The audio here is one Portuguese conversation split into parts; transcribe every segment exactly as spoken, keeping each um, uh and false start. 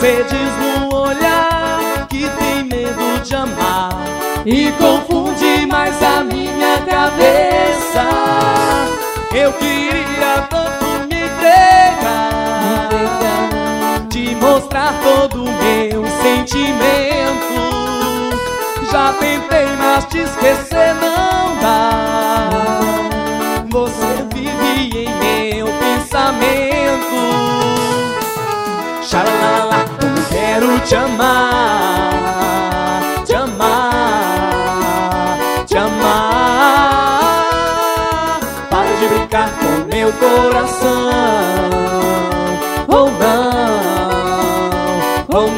Você diz no olhar que tem medo de amar e confunde mais a minha cabeça. Eu queria tanto me entregar, te mostrar todo o meu sentimento. Já tentei, mas te esquecer não dá. Você vive em meu pensamento. Xalalala, como quero te amar, te amar, te amar. Para de brincar com meu coração. Oh não, oh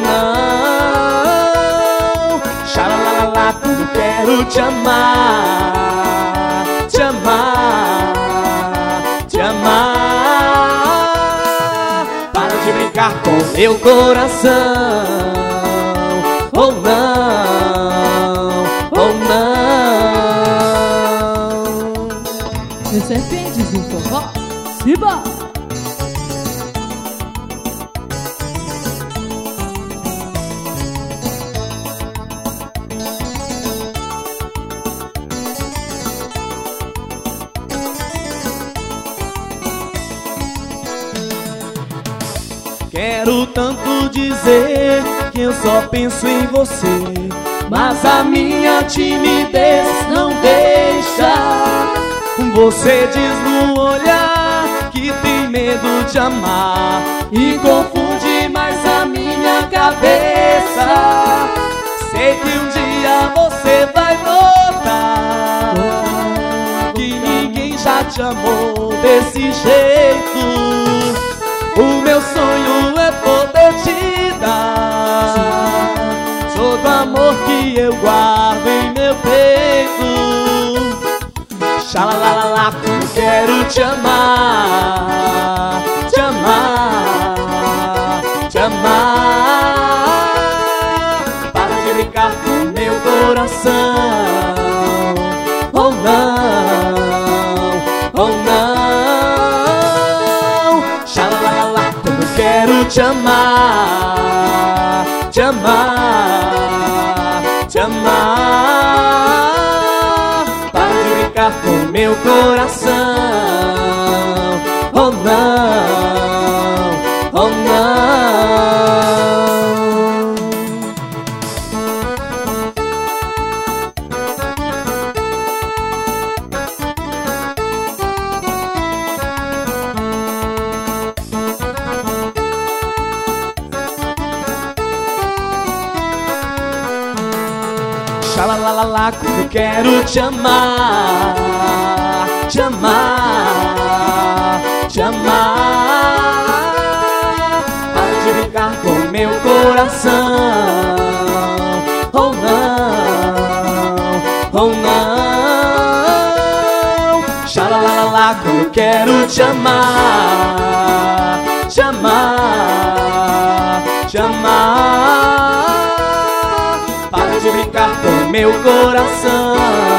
não. Xalalala, como quero te amar, te amar, te amar. Para de brincar com meu coração. Oh não, oh não. Os serpentes do forró, Siba! Quero tanto dizer que eu só penso em você, mas a minha timidez não deixa. Você diz no olhar que tem medo de amar e confunde mais a minha cabeça. Sei que um dia você vai notar que ninguém já te amou desse jeito. O meu sonho é poder te dar todo amor que eu guardo em meu peito. Xalalalala, como quero te amar, te amar, te amar. Para de brincar com meu coração. Oh não, oh não. Xalalalala, como quero te amar, te amar, te amar. Para de brincar com meu coração. Oh não, oh não. Xalalalala, como eu quero te amar, te amar, te amar. Para de brincar com meu coração. Oh não, oh não. Xalalalala, como eu quero te amar, te amar, te amar. Para de brincar com meu coração.